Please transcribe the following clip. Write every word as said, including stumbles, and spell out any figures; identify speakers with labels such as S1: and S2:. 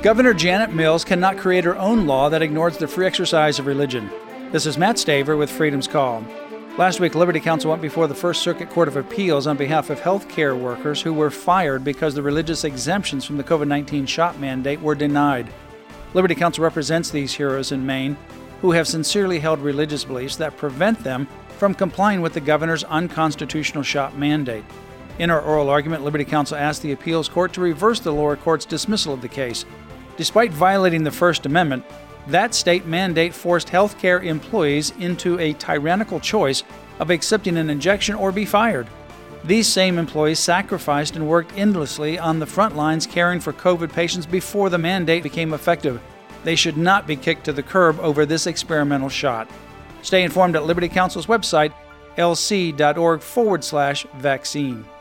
S1: Governor Janet Mills cannot create her own law that ignores the free exercise of religion. This is Matt Staver with Freedom's Call. Last week, Liberty Counsel went before the First Circuit Court of Appeals on behalf of health care workers who were fired because the religious exemptions from the covid nineteen shot mandate were denied. Liberty Counsel represents these heroes in Maine who have sincerely held religious beliefs that prevent them from complying with the governor's unconstitutional shot mandate. In our oral argument, Liberty Counsel asked the appeals court to reverse the lower court's dismissal of the case. Despite violating the First Amendment, that state mandate forced healthcare employees into a tyrannical choice of accepting an injection or be fired. These same employees sacrificed and worked endlessly on the front lines caring for COVID patients before the mandate became effective. They should not be kicked to the curb over this experimental shot. Stay informed at Liberty Counsel's website, lc.org forward slash vaccine.